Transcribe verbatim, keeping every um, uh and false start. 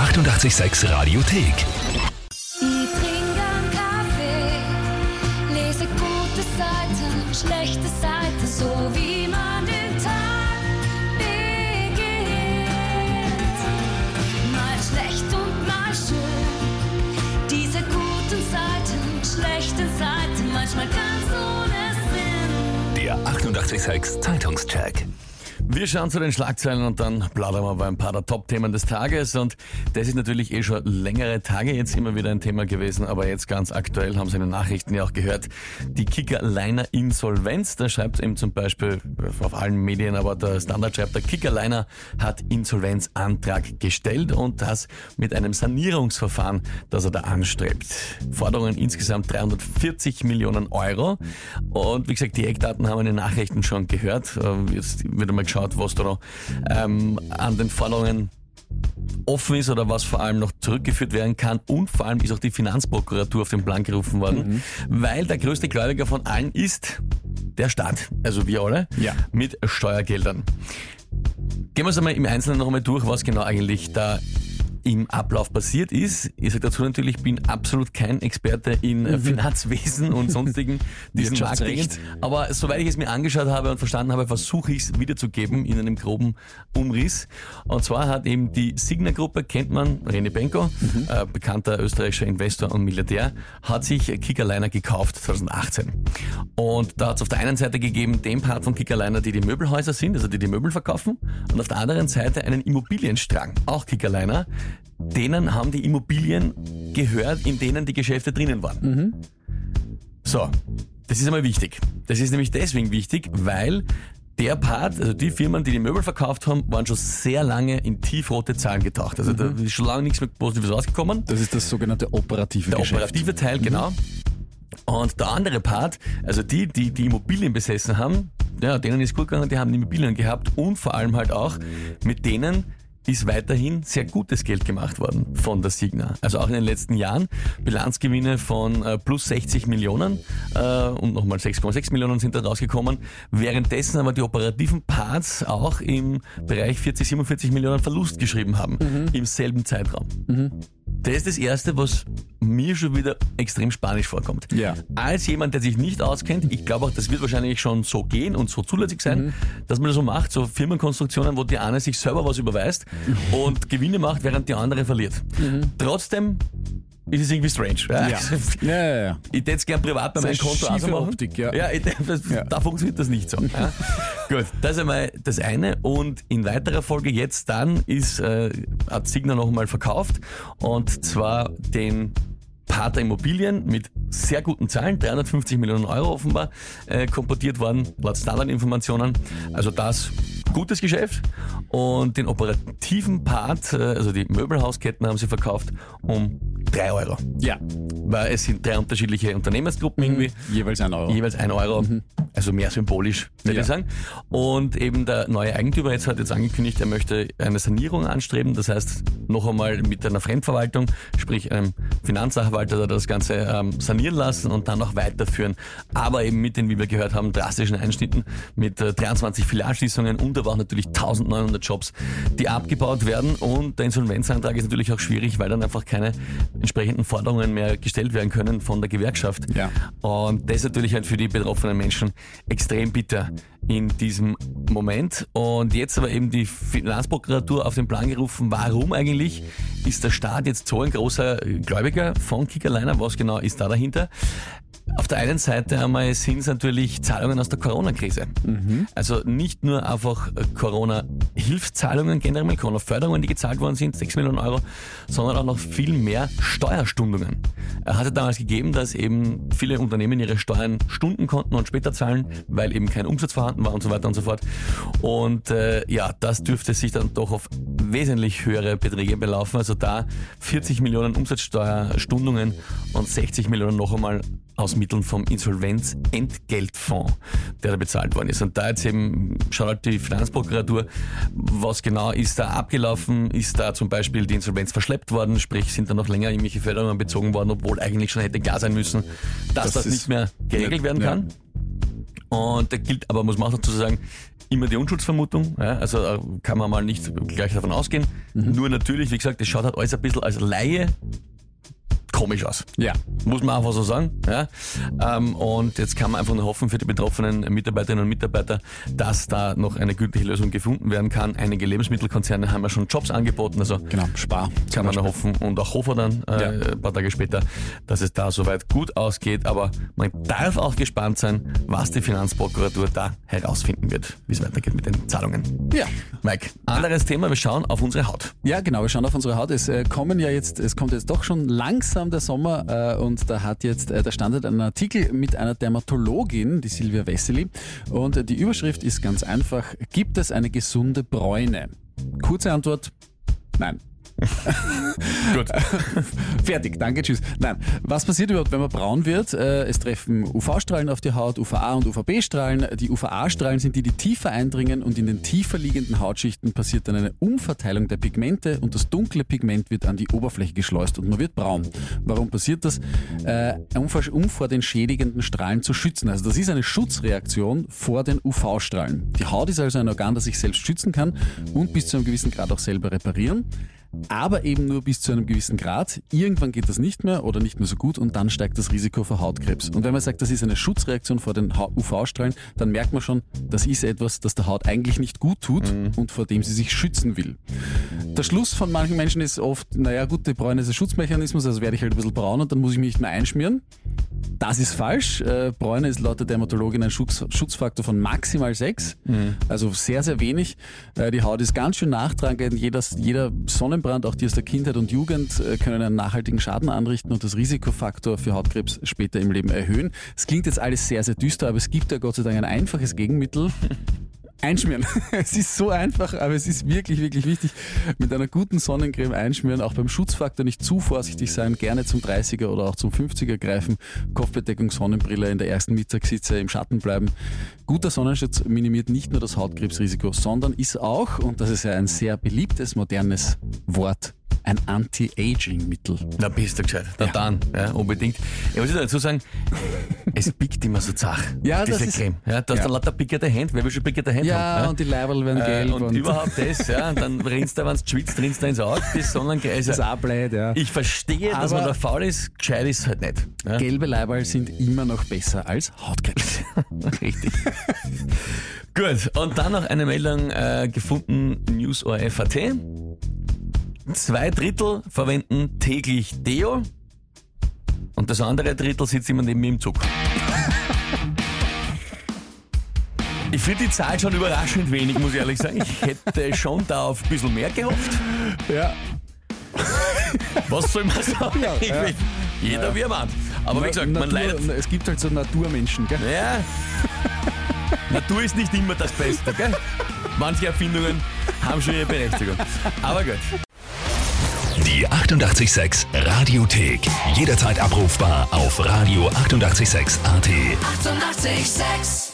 achtundachtzig Komma sechs Radiothek. Ich trinke einen Kaffee, lese gute Seiten, schlechte Seiten, so wie man den Tag beginnt. Mal schlecht und mal schön, diese guten Seiten, schlechten Seiten, manchmal ganz ohne Sinn. Der achtundachtzig Komma sechs Zeitungscheck. Wir schauen zu den Schlagzeilen und dann plaudern wir bei ein paar der Top-Themen des Tages. Und das ist natürlich eh schon längere Tage jetzt immer wieder ein Thema gewesen, aber jetzt ganz aktuell, haben Sie in den Nachrichten ja auch gehört, die Kickerliner Insolvenz. Da schreibt eben zum Beispiel auf allen Medien, aber der Standard schreibt, der Kickerliner hat Insolvenzantrag gestellt und das mit einem Sanierungsverfahren, das er da anstrebt. Forderungen insgesamt dreihundertvierzig Millionen Euro. Und wie gesagt, die Eckdaten haben wir in den Nachrichten schon gehört. Jetzt wird einmal geschaut, was da noch ähm, an den Forderungen offen ist oder was vor allem noch zurückgeführt werden kann, und vor allem ist auch die Finanzprokuratur auf den Plan gerufen worden, mhm. weil der größte Gläubiger von allen ist der Staat, also wir alle, ja. mit Steuergeldern. Gehen wir es einmal im Einzelnen noch einmal durch, was genau eigentlich da im Ablauf passiert ist. Ich sage dazu natürlich, ich bin absolut kein Experte in mhm. Finanzwesen und sonstigen diesen Marktdingen. Aber soweit ich es mir angeschaut habe und verstanden habe, versuche ich es wiederzugeben in einem groben Umriss. Und zwar hat eben die Signa-Gruppe, kennt man, René Benko, mhm. äh, bekannter österreichischer Investor und Milliardär, hat sich Kickerliner gekauft zwanzig achtzehn. Und da hat es auf der einen Seite gegeben den Part von Kickerliner, die die Möbelhäuser sind, also die die Möbel verkaufen, und auf der anderen Seite einen Immobilienstrang, auch Kickerliner. Denen haben die Immobilien gehört, in denen die Geschäfte drinnen waren. Mhm. So, das ist einmal wichtig. Das ist nämlich deswegen wichtig, weil der Part, also die Firmen, die die Möbel verkauft haben, waren schon sehr lange in tiefrote Zahlen getaucht. Also mhm. da ist schon lange nichts mehr Positives rausgekommen. Das ist das sogenannte operative der Geschäft. Der operative Teil, mhm. genau. Und der andere Part, also die, die die Immobilien besessen haben, ja, denen ist gut gegangen, die haben Immobilien gehabt, und vor allem halt auch mit denen ist weiterhin sehr gutes Geld gemacht worden von der Signa. Also auch in den letzten Jahren Bilanzgewinne von äh, plus sechzig Millionen äh, und nochmal sechs Komma sechs Millionen sind da rausgekommen. Währenddessen aber die operativen Parts auch im Bereich vierzig, siebenundvierzig Millionen Verlust geschrieben haben, mhm. im selben Zeitraum. Mhm. Das ist das Erste, was mir schon wieder extrem spanisch vorkommt. Ja. Als jemand, der sich nicht auskennt, ich glaube auch, das wird wahrscheinlich schon so gehen und so zulässig sein, mhm. dass man das so macht, so Firmenkonstruktionen, wo die eine sich selber was überweist mhm. und Gewinne macht, während die andere verliert. Mhm. Trotzdem ist es irgendwie strange. Ja, ja. ja, ja, ja. Ich hätte es gern privat bei meinem Konto auch so machen. Optik, ja. Ja, ich, das, ja, da funktioniert das nicht so. Ja. Gut, das ist einmal das eine. Und in weiterer Folge jetzt dann ist, äh, hat Signa noch mal verkauft, und zwar den Part der Immobilien mit sehr guten Zahlen, dreihundertfünfzig Millionen Euro offenbar äh, komportiert worden, laut Standardinformationen. Also das gutes Geschäft. Und den operativen Part, äh, also die Möbelhausketten, haben sie verkauft um drei Euro. Ja. Weil es sind drei unterschiedliche Unternehmensgruppen irgendwie. Mhm. Jeweils ein Euro. Jeweils ein Euro. Mhm. Also mehr symbolisch, würde ja. ich sagen. Und eben der neue Eigentümer jetzt hat jetzt angekündigt, er möchte eine Sanierung anstreben. Das heißt, noch einmal mit einer Fremdverwaltung, sprich einem Finanzsachverwalter, das Ganze ähm, sanieren lassen und dann noch weiterführen. Aber eben mit den, wie wir gehört haben, drastischen Einschnitten mit äh, dreiundzwanzig Filialschließungen und aber auch natürlich eintausendneunhundert Jobs, die abgebaut werden. Und der Insolvenzantrag ist natürlich auch schwierig, weil dann einfach keine entsprechenden Forderungen mehr gestellt werden können von der Gewerkschaft. Ja. Und das ist natürlich halt für die betroffenen Menschen extrem bitter in diesem Moment. Und jetzt aber eben die Finanzprokuratur auf den Plan gerufen, warum eigentlich ist der Staat jetzt so ein großer Gläubiger von Kickerliner? Was genau ist da dahinter? Auf der einen Seite einmal sind es natürlich Zahlungen aus der Corona-Krise. Mhm. Also nicht nur einfach Corona-Hilfszahlungen generell, Corona-Förderungen, die gezahlt worden sind, sechs Millionen Euro, sondern auch noch viel mehr Steuerstundungen. Er hatte damals gegeben, dass eben viele Unternehmen ihre Steuern stunden konnten und später zahlen, weil eben kein Umsatz vorhanden war und so weiter und so fort. Und äh, ja, das dürfte sich dann doch auf wesentlich höhere Beträge belaufen. Also da vierzig Millionen Umsatzsteuerstundungen und sechzig Millionen noch einmal aus Mitteln vom Insolvenzentgeltfonds, der da bezahlt worden ist. Und da jetzt eben schaut halt die Finanzprokuratur, was genau ist da abgelaufen, ist da zum Beispiel die Insolvenz verschleppt worden, sprich sind da noch länger irgendwelche Förderungen bezogen worden, obwohl eigentlich schon hätte klar sein müssen, dass das, das nicht mehr geregelt werden kann. Und da gilt aber, muss man auch dazu sagen, immer die Unschuldsvermutung, ja, also äh, kann man mal nicht gleich davon ausgehen. Mhm. Nur natürlich, wie gesagt, das schaut halt alles ein bisschen als Laie komisch aus. Ja. Muss man einfach so sagen. Ja. Ähm, und jetzt kann man einfach nur hoffen für die betroffenen Mitarbeiterinnen und Mitarbeiter, dass da noch eine gültige Lösung gefunden werden kann. Einige Lebensmittelkonzerne haben ja schon Jobs angeboten, also Genau, Spar. kann man nur hoffen und auch Hofer dann äh, Ja. ein paar Tage später, dass es da soweit gut ausgeht. Aber man darf auch gespannt sein, was die Finanzprokuratur da herausfinden wird, wie es weitergeht mit den Zahlungen. Ja. Mike, anderes Thema, wir schauen auf unsere Haut. Ja, genau, wir schauen auf unsere Haut. Es äh, kommen ja jetzt, es kommt jetzt doch schon langsam der Sommer äh, und da hat jetzt, äh, da standet ein Artikel mit einer Dermatologin, die Silvia Wessely, und äh, die Überschrift ist ganz einfach: Gibt es eine gesunde Bräune? Kurze Antwort: Nein. Gut. Fertig, danke, tschüss. Nein, was passiert überhaupt, wenn man braun wird? Äh, Es treffen U V-Strahlen auf die Haut, U V A und U V B-Strahlen. Die U V A-Strahlen sind die, die tiefer eindringen, und in den tiefer liegenden Hautschichten passiert dann eine Umverteilung der Pigmente und das dunkle Pigment wird an die Oberfläche geschleust und man wird braun. Warum passiert das? Äh, um, vor- um vor den schädigenden Strahlen zu schützen. Also das ist eine Schutzreaktion vor den U V-Strahlen. Die Haut ist also ein Organ, das sich selbst schützen kann und bis zu einem gewissen Grad auch selber reparieren. Aber eben nur bis zu einem gewissen Grad. Irgendwann geht das nicht mehr oder nicht mehr so gut und dann steigt das Risiko für Hautkrebs. Und wenn man sagt, das ist eine Schutzreaktion vor den U V-Strahlen, dann merkt man schon, das ist etwas, das der Haut eigentlich nicht gut tut und vor dem sie sich schützen will. Der Schluss von manchen Menschen ist oft, naja gut, die Bräune ist ein Schutzmechanismus, also werde ich halt ein bisschen braun und dann muss ich mich nicht mehr einschmieren. Das ist falsch. Äh, Bräune ist laut der Dermatologin ein Schutz, Schutzfaktor von maximal sechs, Mhm. also sehr, sehr wenig. Äh, die Haut ist ganz schön nachtragend. Jeder, jeder Sonnenbrand, auch die aus der Kindheit und Jugend, äh, können einen nachhaltigen Schaden anrichten und das Risikofaktor für Hautkrebs später im Leben erhöhen. Es klingt jetzt alles sehr, sehr düster, aber es gibt ja Gott sei Dank ein einfaches Gegenmittel. Einschmieren. Es ist so einfach, aber es ist wirklich, wirklich wichtig. Mit einer guten Sonnencreme einschmieren, auch beim Schutzfaktor nicht zu vorsichtig sein, gerne zum dreißiger oder auch zum fünfziger greifen, Kopfbedeckung, Sonnenbrille, in der ersten Mittagshitze im Schatten bleiben. Guter Sonnenschutz minimiert nicht nur das Hautkrebsrisiko, sondern ist auch, und das ist ja ein sehr beliebtes, modernes Wort, ein Anti-Aging-Mittel. Na, bist du gescheit. Na Ja. dann, ja, unbedingt. Ich muss dazu sagen, es pickt immer so zach, Ja, diese das ist- Creme. Ja, da hast ja. du lauter pickerte Hände, wer will schon pickerte Hände Ja, haben? und die Leiberl werden Äh, gelb. und, überhaupt das, ja, und dann rinnst du, wenn du schwitzt, rinnst du ins Auge, das Sonnenkreis. das Ableid, ja. Ich verstehe, dass Aber- man da faul ist, gescheit ist halt nicht. Ja? Gelbe Leiberl sind immer noch besser als Hautkrebs. Richtig. Gut, und dann noch eine Meldung äh, gefunden, News O R F Punkt A T. Zwei Drittel verwenden täglich Deo und das andere Drittel sitzt immer neben mir im Zug. Ich finde die Zahl schon überraschend wenig, muss ich ehrlich sagen. Ich hätte schon da auf ein bisschen mehr gehofft. Ja. Was soll man sagen? Ja, Ich ja. will- Jeder wie er meint. Aber wie gesagt, man Natur, leidet. Es gibt halt so Naturmenschen, gell? Ja. Natur ist nicht immer das Beste, gell? Manche Erfindungen haben schon ihre Berechtigung. Aber gut. Die achtundachtzig Komma sechs Radiothek. Jederzeit abrufbar auf radio achtundachtzig Komma sechs Punkt A T. Eighty-eight point six